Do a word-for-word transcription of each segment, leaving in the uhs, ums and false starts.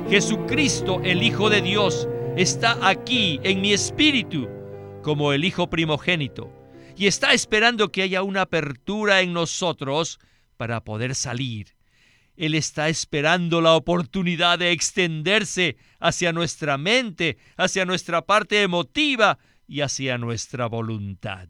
Jesucristo, el Hijo de Dios, está aquí en mi espíritu como el Hijo primogénito y está esperando que haya una apertura en nosotros para poder salir. Él está esperando la oportunidad de extenderse hacia nuestra mente, hacia nuestra parte emotiva y hacia nuestra voluntad.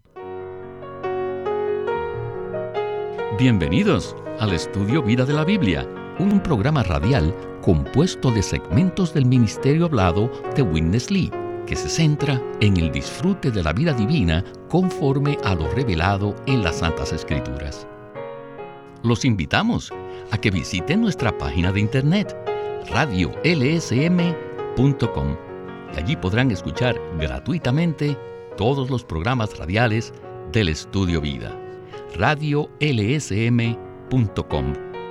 Bienvenidos al Estudio Vida de la Biblia, un programa radial compuesto de segmentos del ministerio hablado de Witness Lee, que se centra en el disfrute de la vida divina conforme a lo revelado en las Santas Escrituras. Los invitamos a que visiten nuestra página de internet, radio l s m punto com, y allí podrán escuchar gratuitamente todos los programas radiales del Estudio Vida. radio l s m punto com.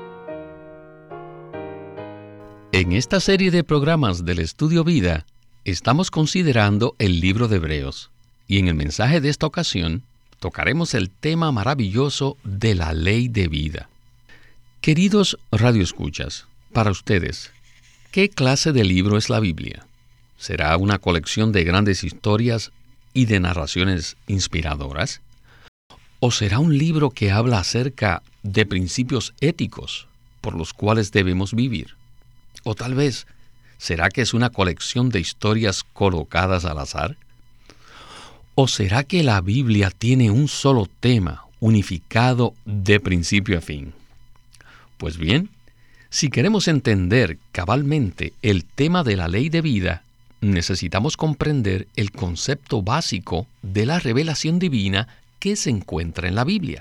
En esta serie de programas del Estudio Vida, estamos considerando el libro de Hebreos, y en el mensaje de esta ocasión tocaremos el tema maravilloso de la ley de vida. Queridos radioescuchas, para ustedes, ¿qué clase de libro es la Biblia? ¿Será una colección de grandes historias y de narraciones inspiradoras? ¿O será un libro que habla acerca de principios éticos por los cuales debemos vivir? ¿O tal vez, será que es una colección de historias colocadas al azar? ¿O será que la Biblia tiene un solo tema unificado de principio a fin? Pues bien, si queremos entender cabalmente el tema de la ley de vida, necesitamos comprender el concepto básico de la revelación divina que se encuentra en la Biblia.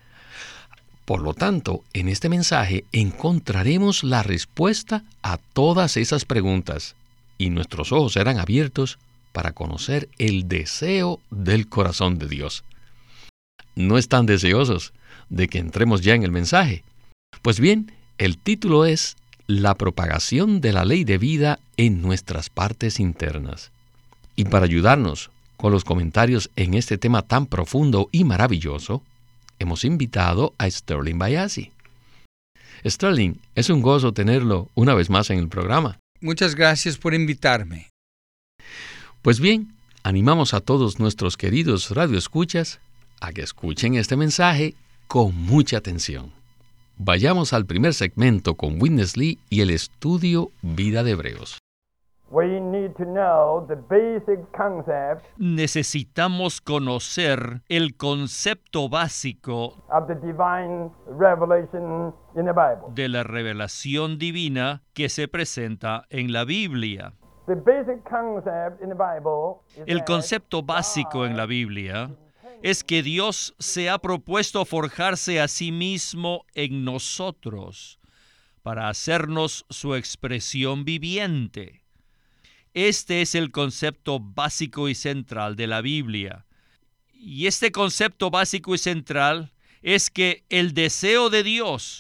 Por lo tanto, en este mensaje encontraremos la respuesta a todas esas preguntas, y nuestros ojos serán abiertos para conocer el deseo del corazón de Dios. ¿No están deseosos de que entremos ya en el mensaje? Pues bien, el título es La propagación de la ley de vida en nuestras partes internas. Y para ayudarnos con los comentarios en este tema tan profundo y maravilloso, hemos invitado a Sterling Bayasi. Sterling, es un gozo tenerlo una vez más en el programa. Muchas gracias por invitarme. Pues bien, animamos a todos nuestros queridos radioescuchas a que escuchen este mensaje con mucha atención. Vayamos al primer segmento con Witness Lee y el estudio Vida de Hebreos. We need to know the basic concept Necesitamos conocer el concepto básico of the divine revelation in the Bible. de la revelación divina que se presenta en la Biblia. The basic concept in the Bible is El that concepto básico en la Biblia es que Dios se ha propuesto forjarse a sí mismo en nosotros para hacernos su expresión viviente. Este es el concepto básico y central de la Biblia. Y este concepto básico y central es que el deseo de Dios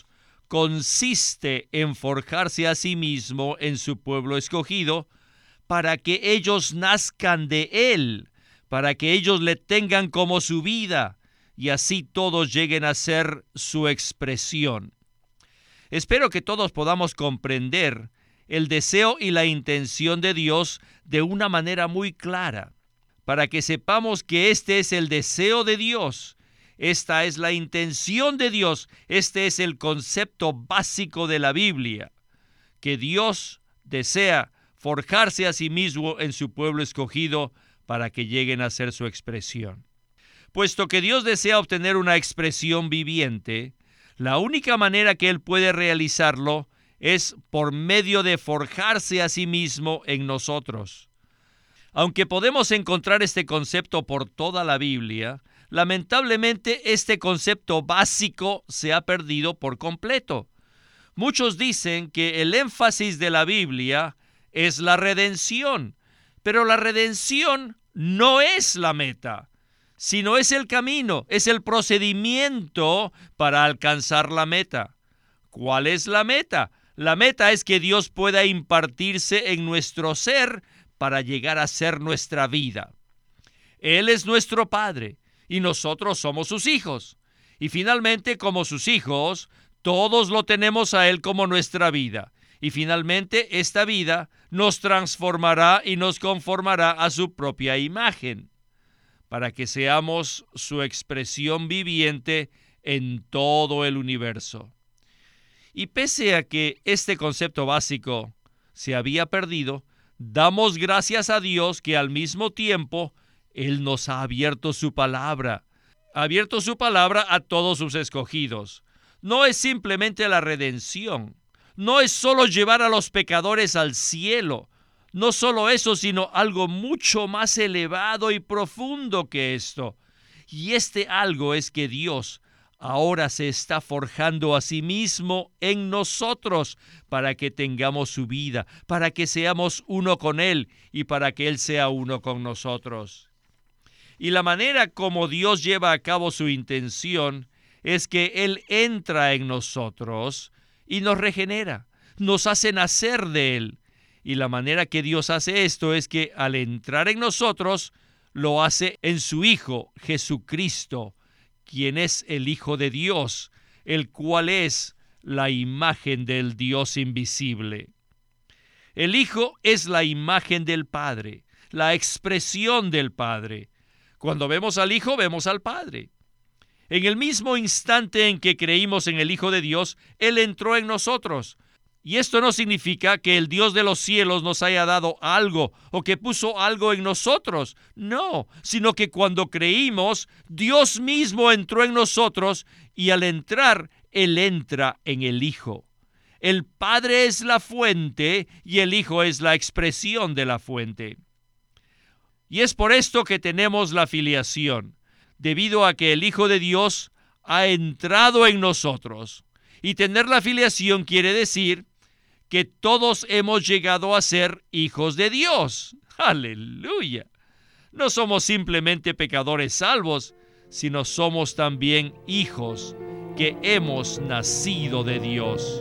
consiste en forjarse a sí mismo en su pueblo escogido para que ellos nazcan de Él, para que ellos le tengan como su vida y así todos lleguen a ser su expresión. Espero que todos podamos comprender el deseo y la intención de Dios de una manera muy clara, para que sepamos que este es el deseo de Dios, esta es la intención de Dios, este es el concepto básico de la Biblia, que Dios desea forjarse a sí mismo en su pueblo escogido para que lleguen a ser su expresión. Puesto que Dios desea obtener una expresión viviente, la única manera que Él puede realizarlo es por medio de forjarse a sí mismo en nosotros. Aunque podemos encontrar este concepto por toda la Biblia, lamentablemente este concepto básico se ha perdido por completo. Muchos dicen que el énfasis de la Biblia es la redención, pero la redención no es la meta, sino es el camino, es el procedimiento para alcanzar la meta. ¿Cuál es la meta? La meta es que Dios pueda impartirse en nuestro ser para llegar a ser nuestra vida. Él es nuestro Padre y nosotros somos sus hijos. Y finalmente, como sus hijos, todos lo tenemos a Él como nuestra vida. Y finalmente, esta vida nos transformará y nos conformará a su propia imagen, para que seamos su expresión viviente en todo el universo. Y pese a que este concepto básico se había perdido, damos gracias a Dios que al mismo tiempo Él nos ha abierto su palabra, ha abierto su palabra a todos sus escogidos. No es simplemente la redención, no es solo llevar a los pecadores al cielo, no solo eso, sino algo mucho más elevado y profundo que esto. Y este algo es que Dios ahora se está forjando a sí mismo en nosotros para que tengamos su vida, para que seamos uno con Él y para que Él sea uno con nosotros. Y la manera como Dios lleva a cabo su intención es que Él entra en nosotros y nos regenera, nos hace nacer de Él. Y la manera que Dios hace esto es que al entrar en nosotros, lo hace en su Hijo, Jesucristo, quien es el Hijo de Dios, el cual es la imagen del Dios invisible. El Hijo es la imagen del Padre, la expresión del Padre. Cuando vemos al Hijo, vemos al Padre. En el mismo instante en que creímos en el Hijo de Dios, Él entró en nosotros. Y esto no significa que el Dios de los cielos nos haya dado algo o que puso algo en nosotros. No, sino que cuando creímos, Dios mismo entró en nosotros y al entrar, Él entra en el Hijo. El Padre es la fuente y el Hijo es la expresión de la fuente. Y es por esto que tenemos la filiación, debido a que el Hijo de Dios ha entrado en nosotros. Y tener la filiación quiere decir que todos hemos llegado a ser hijos de Dios. ¡Aleluya! No somos simplemente pecadores salvos, sino somos también hijos que hemos nacido de Dios.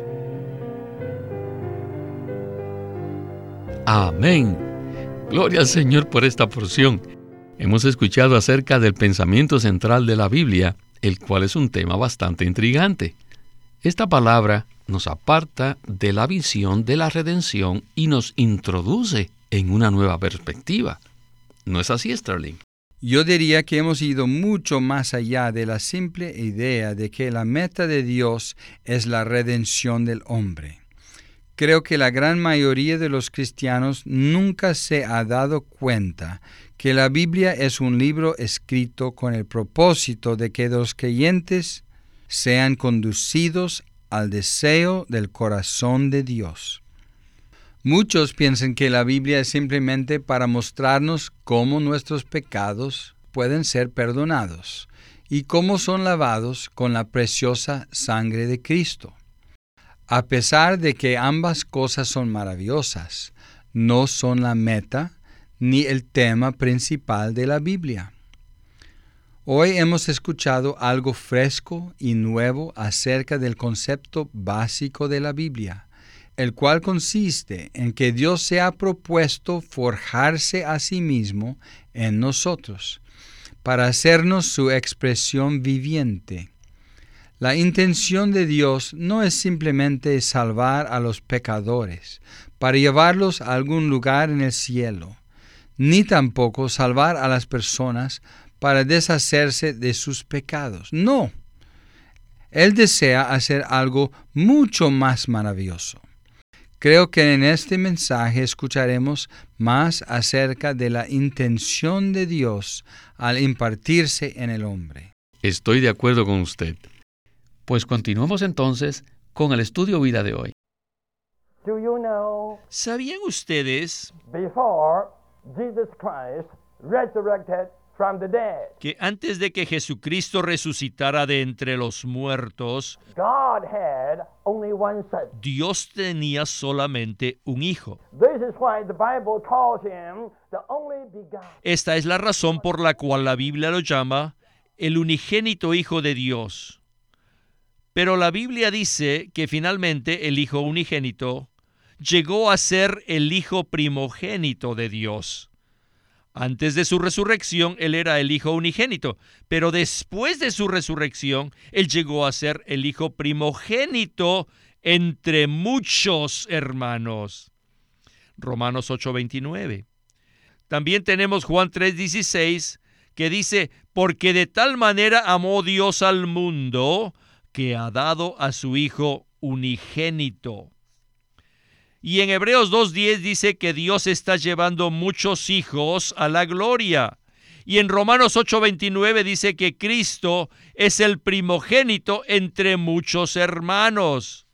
Amén. Gloria al Señor por esta porción. Hemos escuchado acerca del pensamiento central de la Biblia, el cual es un tema bastante intrigante. Esta palabra nos aparta de la visión de la redención y nos introduce en una nueva perspectiva. ¿No es así, Sterling? Yo diría que hemos ido mucho más allá de la simple idea de que la meta de Dios es la redención del hombre. Creo que la gran mayoría de los cristianos nunca se ha dado cuenta que la Biblia es un libro escrito con el propósito de que los creyentes sean conducidos al deseo del corazón de Dios. Muchos piensan que la Biblia es simplemente para mostrarnos cómo nuestros pecados pueden ser perdonados y cómo son lavados con la preciosa sangre de Cristo. A pesar de que ambas cosas son maravillosas, no son la meta ni el tema principal de la Biblia. Hoy hemos escuchado algo fresco y nuevo acerca del concepto básico de la Biblia, el cual consiste en que Dios se ha propuesto forjarse a sí mismo en nosotros, para hacernos su expresión viviente. La intención de Dios no es simplemente salvar a los pecadores, para llevarlos a algún lugar en el cielo, ni tampoco salvar a las personas para deshacerse de sus pecados. No, Él desea hacer algo mucho más maravilloso. Creo que en este mensaje escucharemos más acerca de la intención de Dios al impartirse en el hombre. Estoy de acuerdo con usted. Pues continuamos entonces con el estudio vida de hoy. Do you know, ¿Sabían ustedes before Jesus Christ resurrected from the dead, que antes de que Jesucristo resucitara de entre los muertos, God had only one son? Dios tenía solamente un hijo? This is why the Bible calls him the only begotten. Esta es la razón por la cual la Biblia lo llama el unigénito Hijo de Dios. Pero la Biblia dice que finalmente el Hijo unigénito llegó a ser el Hijo primogénito de Dios. Antes de su resurrección, Él era el Hijo unigénito, pero después de su resurrección, Él llegó a ser el Hijo primogénito entre muchos hermanos. Romanos ocho veintinueve. También tenemos Juan tres dieciséis, que dice, porque de tal manera amó Dios al mundo, que ha dado a su Hijo unigénito. Y en Hebreos dos diez dice que Dios está llevando muchos hijos a la gloria. Y en Romanos ocho veintinueve dice que Cristo es el primogénito entre muchos hermanos.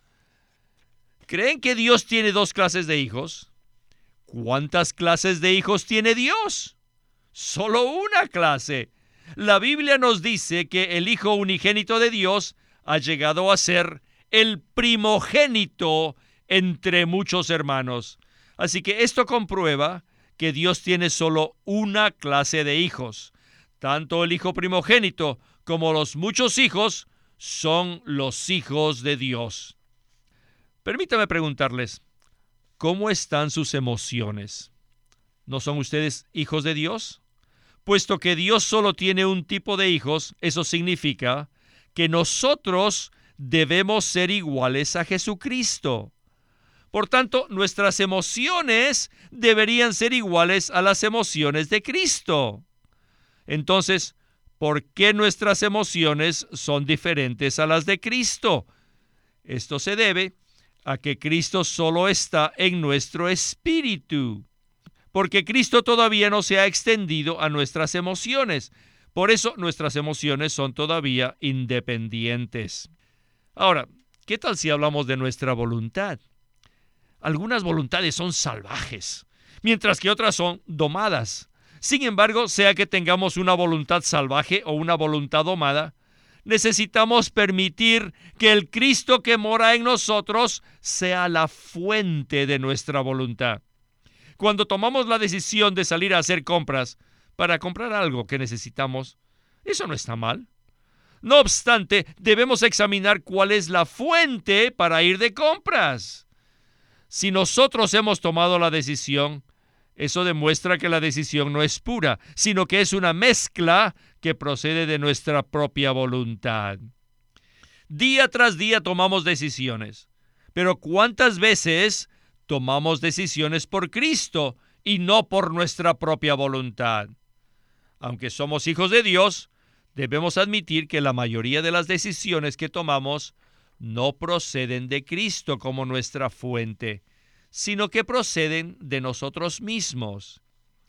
¿Creen que Dios tiene dos clases de hijos? ¿Cuántas clases de hijos tiene Dios? Solo una clase. La Biblia nos dice que el Hijo unigénito de Dios ha llegado a ser el primogénito entre muchos hermanos. Así que esto comprueba que Dios tiene solo una clase de hijos. Tanto el Hijo primogénito como los muchos hijos son los hijos de Dios. Permítame preguntarles, ¿cómo están sus emociones? ¿No son ustedes hijos de Dios? Puesto que Dios solo tiene un tipo de hijos, eso significa que nosotros debemos ser iguales a Jesucristo. Por tanto, nuestras emociones deberían ser iguales a las emociones de Cristo. Entonces, ¿por qué nuestras emociones son diferentes a las de Cristo? Esto se debe a que Cristo solo está en nuestro espíritu, porque Cristo todavía no se ha extendido a nuestras emociones. Por eso nuestras emociones son todavía independientes. Ahora, ¿qué tal si hablamos de nuestra voluntad? Algunas voluntades son salvajes, mientras que otras son domadas. Sin embargo, sea que tengamos una voluntad salvaje o una voluntad domada, necesitamos permitir que el Cristo que mora en nosotros sea la fuente de nuestra voluntad. Cuando tomamos la decisión de salir a hacer compras para comprar algo que necesitamos, eso no está mal. No obstante, debemos examinar cuál es la fuente para ir de compras. Si nosotros hemos tomado la decisión, eso demuestra que la decisión no es pura, sino que es una mezcla que procede de nuestra propia voluntad. Día tras día tomamos decisiones, pero ¿cuántas veces tomamos decisiones por Cristo y no por nuestra propia voluntad? Aunque somos hijos de Dios, debemos admitir que la mayoría de las decisiones que tomamos no proceden de Cristo como nuestra fuente, sino que proceden de nosotros mismos.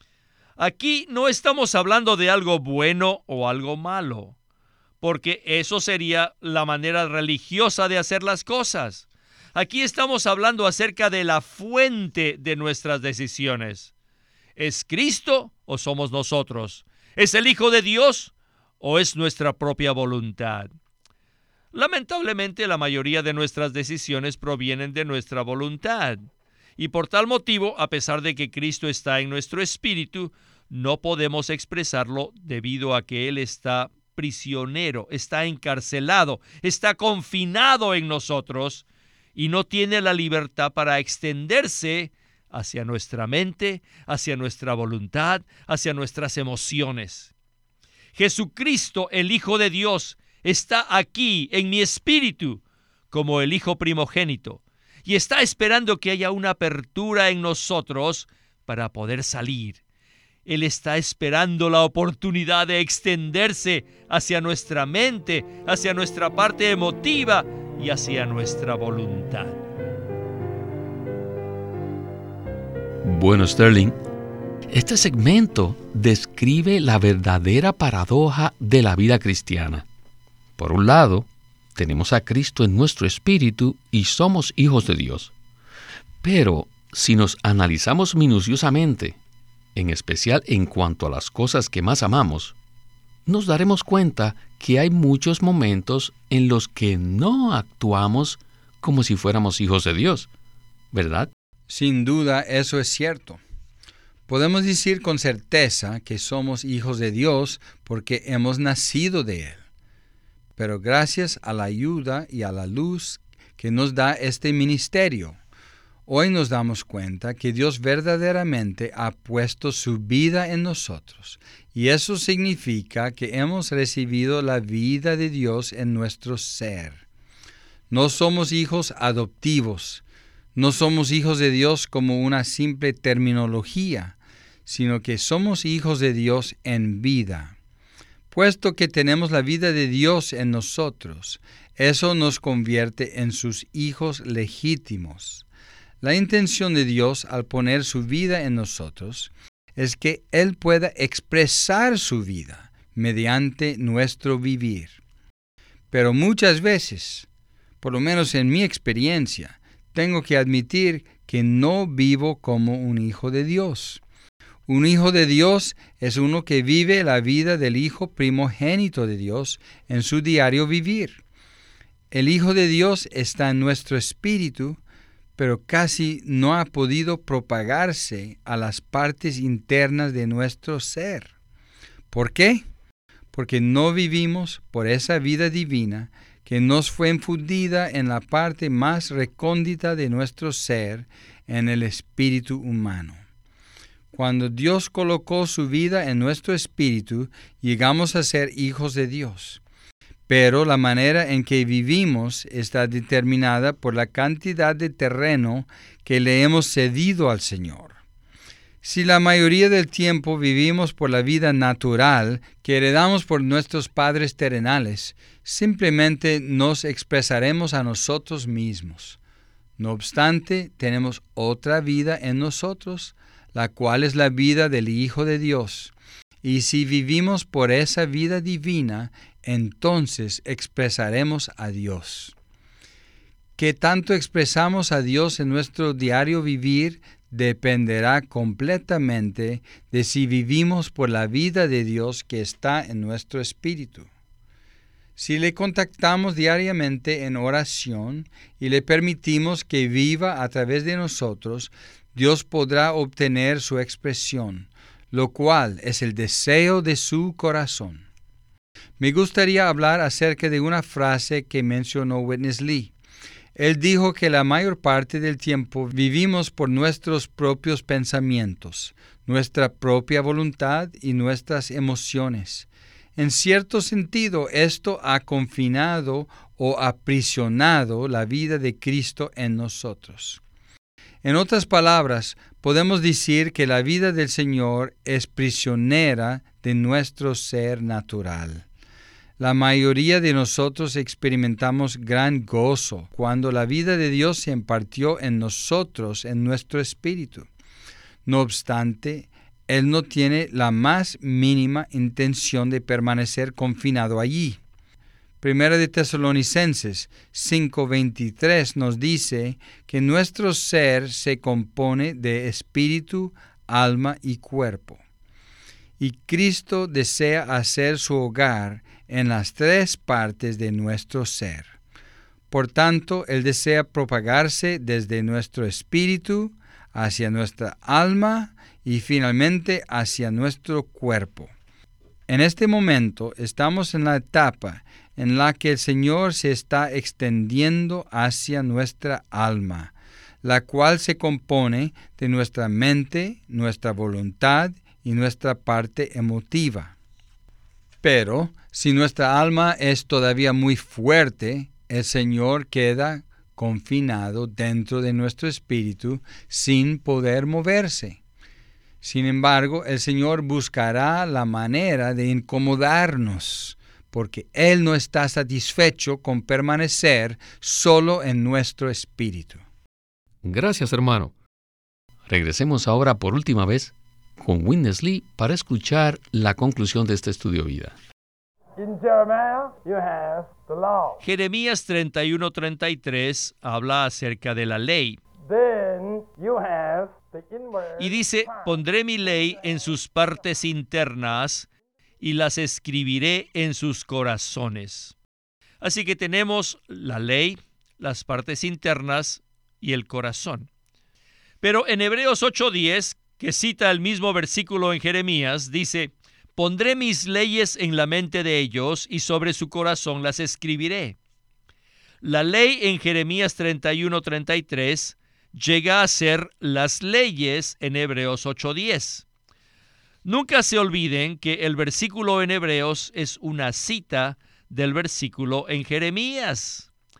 Aquí no estamos hablando de algo bueno o algo malo, porque eso sería la manera religiosa de hacer las cosas. Aquí estamos hablando acerca de la fuente de nuestras decisiones. ¿Es Cristo o somos nosotros? ¿Es el Hijo de Dios o es nuestra propia voluntad? Lamentablemente, la mayoría de nuestras decisiones provienen de nuestra voluntad. Y por tal motivo, a pesar de que Cristo está en nuestro espíritu, no podemos expresarlo debido a que Él está prisionero, está encarcelado, está confinado en nosotros y no tiene la libertad para extenderse hacia nuestra mente, hacia nuestra voluntad, hacia nuestras emociones. Jesucristo, el Hijo de Dios, está aquí en mi espíritu como el Hijo primogénito y está esperando que haya una apertura en nosotros para poder salir. Él está esperando la oportunidad de extenderse hacia nuestra mente, hacia nuestra parte emotiva y hacia nuestra voluntad. Bueno, Sterling, este segmento describe la verdadera paradoja de la vida cristiana. Por un lado, tenemos a Cristo en nuestro espíritu y somos hijos de Dios. Pero si nos analizamos minuciosamente, en especial en cuanto a las cosas que más amamos, nos daremos cuenta que hay muchos momentos en los que no actuamos como si fuéramos hijos de Dios, ¿verdad? Sin duda, eso es cierto. Podemos decir con certeza que somos hijos de Dios porque hemos nacido de Él. Pero gracias a la ayuda y a la luz que nos da este ministerio, hoy nos damos cuenta que Dios verdaderamente ha puesto su vida en nosotros. Y eso significa que hemos recibido la vida de Dios en nuestro ser. No somos hijos adoptivos. No somos hijos de Dios como una simple terminología, sino que somos hijos de Dios en vida. Puesto que tenemos la vida de Dios en nosotros, eso nos convierte en sus hijos legítimos. La intención de Dios al poner su vida en nosotros es que Él pueda expresar su vida mediante nuestro vivir. Pero muchas veces, por lo menos en mi experiencia, tengo que admitir que no vivo como un hijo de Dios. Un hijo de Dios es uno que vive la vida del hijo primogénito de Dios en su diario vivir. El Hijo de Dios está en nuestro espíritu, pero casi no ha podido propagarse a las partes internas de nuestro ser. ¿Por qué? Porque no vivimos por esa vida divina que nos fue infundida en la parte más recóndita de nuestro ser, en el espíritu humano. Cuando Dios colocó su vida en nuestro espíritu, llegamos a ser hijos de Dios. Pero la manera en que vivimos está determinada por la cantidad de terreno que le hemos cedido al Señor. Si la mayoría del tiempo vivimos por la vida natural que heredamos por nuestros padres terrenales, simplemente nos expresaremos a nosotros mismos. No obstante, tenemos otra vida en nosotros, la cual es la vida del Hijo de Dios. Y si vivimos por esa vida divina, entonces expresaremos a Dios. ¿Qué tanto expresamos a Dios en nuestro diario vivir? Dependerá completamente de si vivimos por la vida de Dios que está en nuestro espíritu. Si le contactamos diariamente en oración y le permitimos que viva a través de nosotros, Dios podrá obtener su expresión, lo cual es el deseo de su corazón. Me gustaría hablar acerca de una frase que mencionó Witness Lee. Él dijo que la mayor parte del tiempo vivimos por nuestros propios pensamientos, nuestra propia voluntad y nuestras emociones. En cierto sentido, esto ha confinado o aprisionado la vida de Cristo en nosotros. En otras palabras, podemos decir que la vida del Señor es prisionera de nuestro ser natural. La mayoría de nosotros experimentamos gran gozo cuando la vida de Dios se impartió en nosotros, en nuestro espíritu. No obstante, Él no tiene la más mínima intención de permanecer confinado allí. Primera de Tesalonicenses cinco veintitrés nos dice que nuestro ser se compone de espíritu, alma y cuerpo. Y Cristo desea hacer su hogar en las tres partes de nuestro ser. Por tanto, Él desea propagarse desde nuestro espíritu hacia nuestra alma y finalmente hacia nuestro cuerpo. En este momento estamos en la etapa en la que el Señor se está extendiendo hacia nuestra alma, la cual se compone de nuestra mente, nuestra voluntad y nuestra parte emotiva. Pero si nuestra alma es todavía muy fuerte, el Señor queda confinado dentro de nuestro espíritu sin poder moverse. Sin embargo, el Señor buscará la manera de incomodarnos, porque Él no está satisfecho con permanecer solo en nuestro espíritu. Gracias, hermano. Regresemos ahora por última vez con Witness Lee para escuchar la conclusión de este estudio vida. In Jeremiah, you have the law. Jeremías treinta y uno treinta y tres habla acerca de la ley. Then you have the inward Y dice, part. pondré mi ley en sus partes internas y las escribiré en sus corazones. Así que tenemos la ley, las partes internas y el corazón. Pero en Hebreos ocho diez, que cita el mismo versículo en Jeremías, dice, pondré mis leyes en la mente de ellos y sobre su corazón las escribiré. La ley en Jeremías treinta y uno treinta y tres llega a ser las leyes en Hebreos ocho diez. Nunca se olviden que el versículo en Hebreos es una cita del versículo en Jeremías.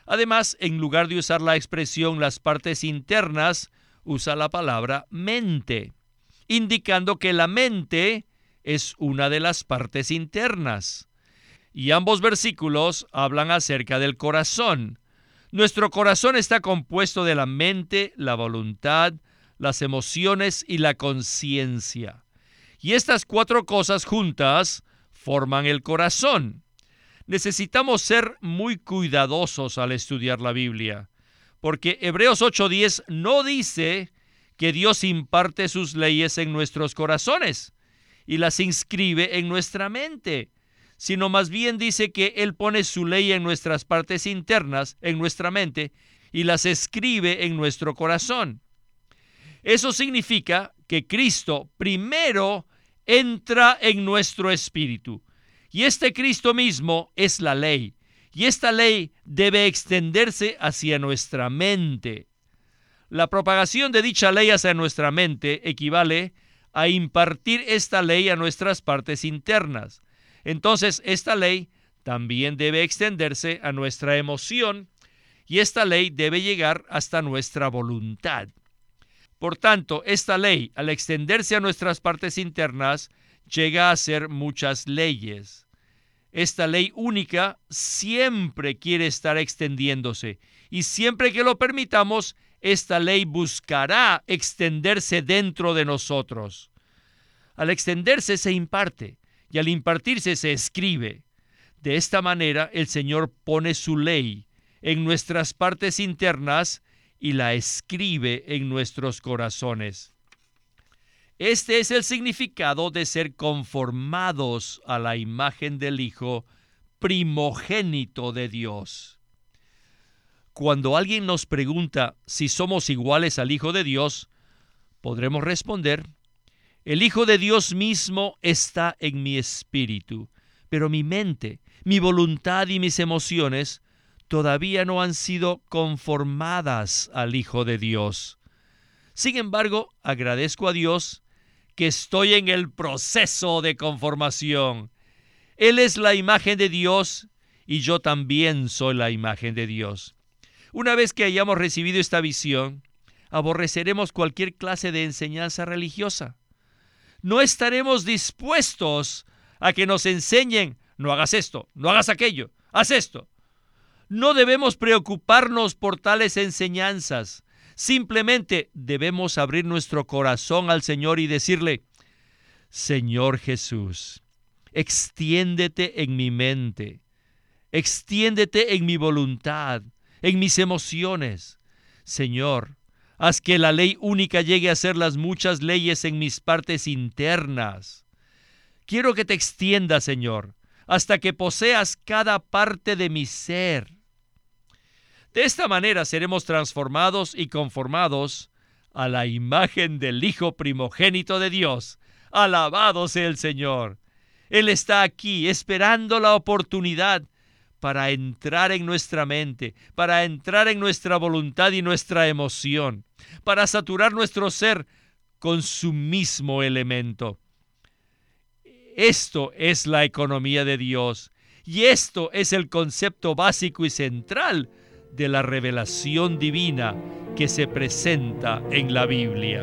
Además, en lugar de usar la expresión las partes internas, usa la palabra mente, indicando que la mente es una de las partes internas. Y ambos versículos hablan acerca del corazón. Nuestro corazón está compuesto de la mente, la voluntad, las emociones y la conciencia. Y estas cuatro cosas juntas forman el corazón. Necesitamos ser muy cuidadosos al estudiar la Biblia, porque Hebreos ocho diez no dice que Dios imparte sus leyes en nuestros corazones y las inscribe en nuestra mente, sino más bien dice que Él pone su ley en nuestras partes internas, en nuestra mente, y las escribe en nuestro corazón. Eso significa que Cristo primero entra en nuestro espíritu, y este Cristo mismo es la ley, y esta ley debe extenderse hacia nuestra mente. La propagación de dicha ley hacia nuestra mente equivale a impartir esta ley a nuestras partes internas. Entonces, esta ley también debe extenderse a nuestra emoción, y esta ley debe llegar hasta nuestra voluntad. Por tanto, esta ley, al extenderse a nuestras partes internas, llega a ser muchas leyes. Esta ley única siempre quiere estar extendiéndose, y siempre que lo permitamos, esta ley buscará extenderse dentro de nosotros. Al extenderse se imparte, y al impartirse se escribe. De esta manera, el Señor pone su ley en nuestras partes internas y la escribe en nuestros corazones. Este es el significado de ser conformados a la imagen del Hijo primogénito de Dios. Cuando alguien nos pregunta si somos iguales al Hijo de Dios, podremos responder: el Hijo de Dios mismo está en mi espíritu, pero mi mente, mi voluntad y mis emociones todavía no han sido conformadas al Hijo de Dios. Sin embargo, agradezco a Dios que estoy en el proceso de conformación. Él es la imagen de Dios y yo también soy la imagen de Dios. Una vez que hayamos recibido esta visión, aborreceremos cualquier clase de enseñanza religiosa. No estaremos dispuestos a que nos enseñen: no hagas esto, no hagas aquello, haz esto. No debemos preocuparnos por tales enseñanzas. Simplemente debemos abrir nuestro corazón al Señor y decirle: Señor Jesús, extiéndete en mi mente, extiéndete en mi voluntad, en mis emociones. Señor, haz que la ley única llegue a ser las muchas leyes en mis partes internas. Quiero que te extiendas, Señor, hasta que poseas cada parte de mi ser. De esta manera seremos transformados y conformados a la imagen del Hijo primogénito de Dios. Alabado sea el Señor. Él está aquí esperando la oportunidad para entrar en nuestra mente, para entrar en nuestra voluntad y nuestra emoción, para saturar nuestro ser con su mismo elemento. Esto es la economía de Dios, y esto es el concepto básico y central de la revelación divina que se presenta en la Biblia.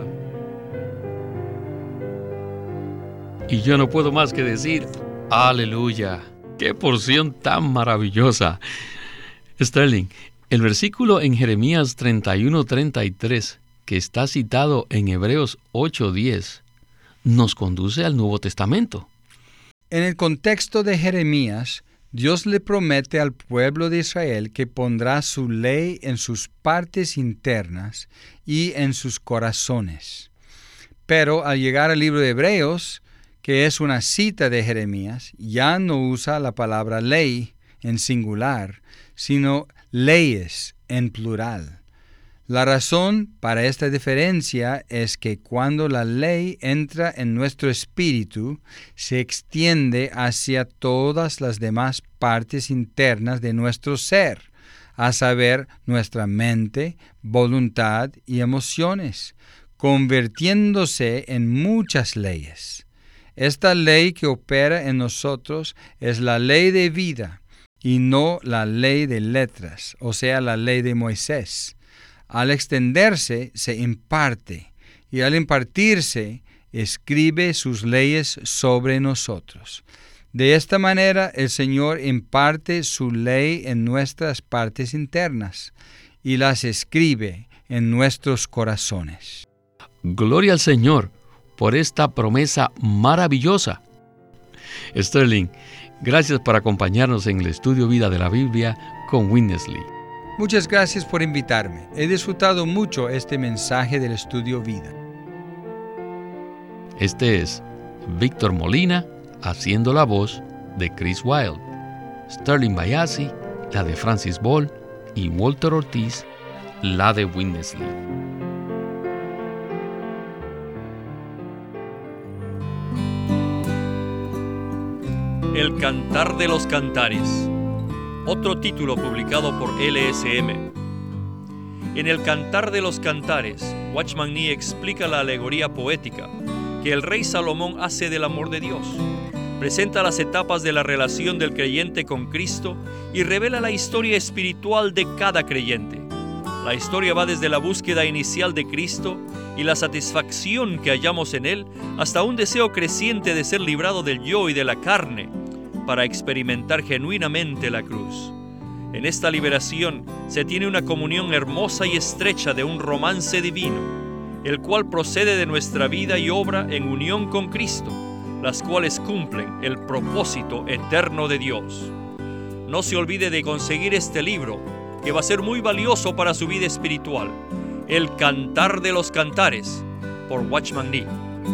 Y yo no puedo más que decir: ¡aleluya! ¡Qué porción tan maravillosa! Sterling, el versículo en Jeremías treinta y uno treinta y tres, que está citado en Hebreos ocho diez, nos conduce al Nuevo Testamento. En el contexto de Jeremías, Dios le promete al pueblo de Israel que pondrá su ley en sus partes internas y en sus corazones. Pero al llegar al libro de Hebreos, que es una cita de Jeremías, ya no usa la palabra ley en singular, sino leyes en plural. La razón para esta diferencia es que cuando la ley entra en nuestro espíritu, se extiende hacia todas las demás partes internas de nuestro ser, a saber, nuestra mente, voluntad y emociones, convirtiéndose en muchas leyes. Esta ley que opera en nosotros es la ley de vida, y no la ley de letras, o sea, la ley de Moisés. Al extenderse, se imparte, y al impartirse, escribe sus leyes sobre nosotros. De esta manera, el Señor imparte su ley en nuestras partes internas y las escribe en nuestros corazones. Gloria al Señor por esta promesa maravillosa. Sterling, gracias por acompañarnos en el Estudio Vida de la Biblia con Witness Lee. Muchas gracias por invitarme. He disfrutado mucho este mensaje del Estudio Vida. Este es Víctor Molina haciendo la voz de Chris Wilde, Sterling Bayasi, la de Francis Ball, y Walter Ortiz, la de Witness Lee. El Cantar de los Cantares, otro título publicado por L S M. En el Cantar de los Cantares, Watchman Nee explica la alegoría poética que el rey Salomón hace del amor de Dios. Presenta las etapas de la relación del creyente con Cristo y revela la historia espiritual de cada creyente. La historia va desde la búsqueda inicial de Cristo y la satisfacción que hallamos en Él hasta un deseo creciente de ser librado del yo y de la carne para experimentar genuinamente la cruz. En esta liberación se tiene una comunión hermosa y estrecha de un romance divino, el cual procede de nuestra vida y obra en unión con Cristo, las cuales cumplen el propósito eterno de Dios. No se olvide de conseguir este libro, que va a ser muy valioso para su vida espiritual, El Cantar de los Cantares, por Watchman Nee.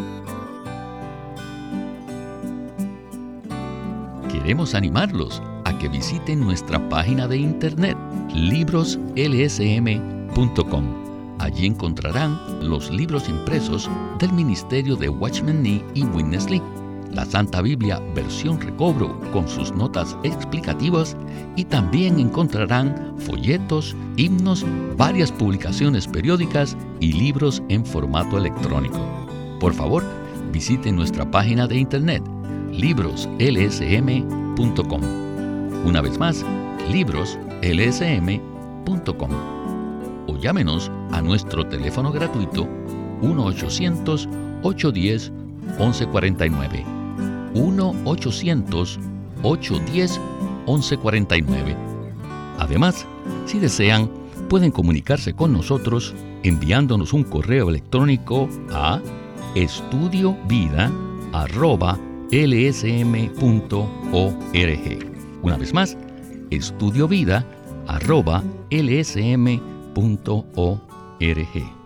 Queremos animarlos a que visiten nuestra página de internet, libros l s m punto com. Allí encontrarán los libros impresos del ministerio de Watchman Nee y Witness Lee, la Santa Biblia versión recobro con sus notas explicativas, y también encontrarán folletos, himnos, varias publicaciones periódicas y libros en formato electrónico. Por favor, visiten nuestra página de internet, libros l s m punto com. Una vez más, libros l s m punto com. O llámenos a nuestro teléfono gratuito uno ochocientos, ochocientos diez, once cuarenta y nueve. uno ochocientos, ochocientos diez, once cuarenta y nueve. Además, si desean, pueden comunicarse con nosotros enviándonos un correo electrónico a estudiovida arroba l s m punto org. Una vez más, estudiovida arroba l s m punto org.